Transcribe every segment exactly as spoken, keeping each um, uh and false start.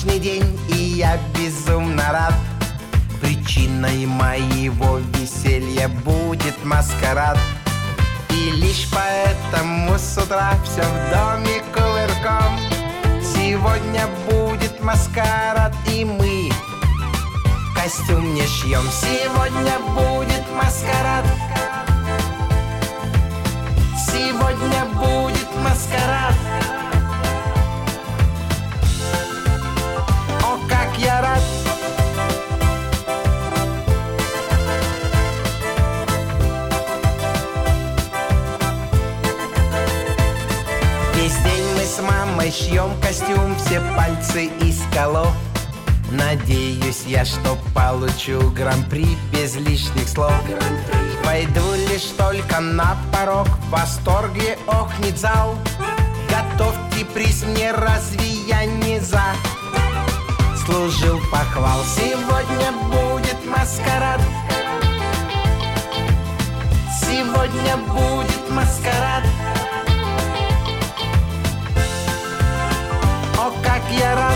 праздничный день, и я безумно рад. Причиной моего веселья будет маскарад. И лишь поэтому с утра все в доме кувырком. Сегодня будет маскарад, и мы костюм не шьем. Сегодня будет маскарад. Сегодня будет маскарад. О, как я рад! Весь день мы с мамой шьем костюм, все пальцы из колов. Надеюсь я, что получу гран-при без лишних слов. Пойду лишь только на порог, в восторге охнет зал. Готовьте приз мне, разве я не за? Служил похвал, сегодня будет маскарад. Сегодня будет маскарад. О, как я рад!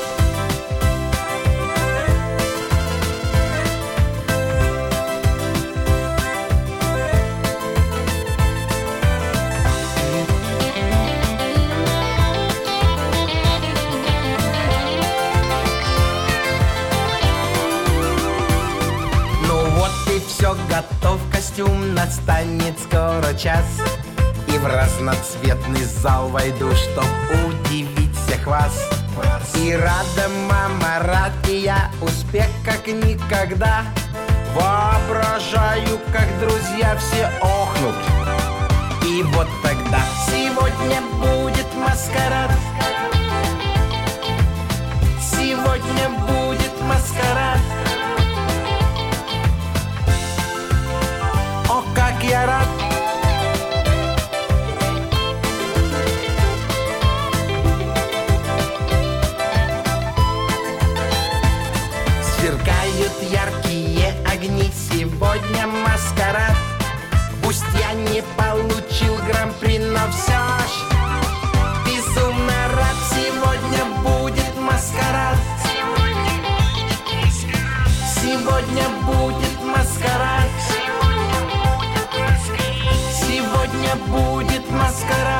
Все готов, костюм, настанет скоро час. И в разноцветный зал войду, чтоб удивить всех вас. И рада мама, рад и я, успех как никогда. Воображаю, как друзья все охнут. И вот тогда сегодня будет маскарад. Сегодня будет маскарад. О, как я рад! Сверкают яркие огни, сегодня маскарад. Пусть я не получил гран-при, но все ж безумно рад. Сегодня будет маскарад. Сегодня будет маскарад. Сегодня будет маскарад.